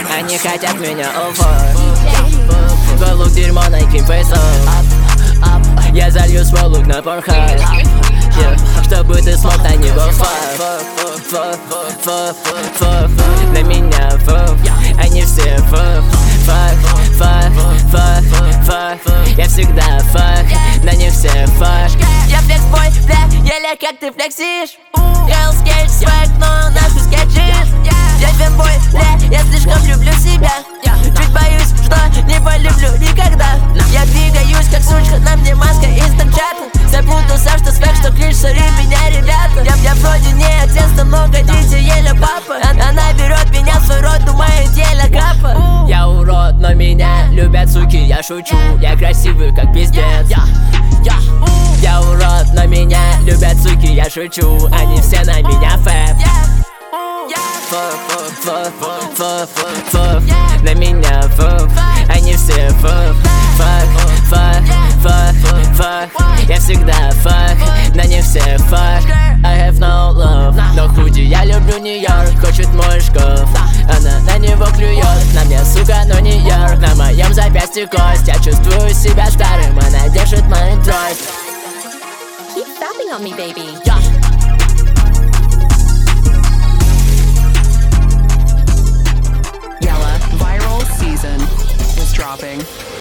Они хотят меня оффер. Твой лук дерьмо, Nike фейсов. Я залью свой лук на Pornhub, чтобы ты смог на него на меня они все я всегда на них все Я флекс-бой, бля, еле как ты флексишь. Hell's свек, но нахуй скетчишь. Я фенбой, бля, я слишком люблю себя. Чуть боюсь, что не полюблю никогда. Я двигаюсь как сучка, на мне маска из станчата. Запутался, что свек, что клич, сори меня, ребята. Я вроде не отец, но много детей, еле папа. Она берет меня в свой рот, думает, еле капа. Я урод, но меня любят суки, я шучу. Я красивый, как пиздец. Я урод, но меня любят суки, я шучу. Они все на меня фэп. На меня они все я всегда на них все I have no love. Но худи, я люблю Нью-Йорк, хочет мой шкаф. Она на него клюет, на мне, сука, но Нью-Йорк. На моем запястье кость, я чувствую себя старым. Она держит мой трость. Keep stopping on me, baby. Yella viral season is dropping.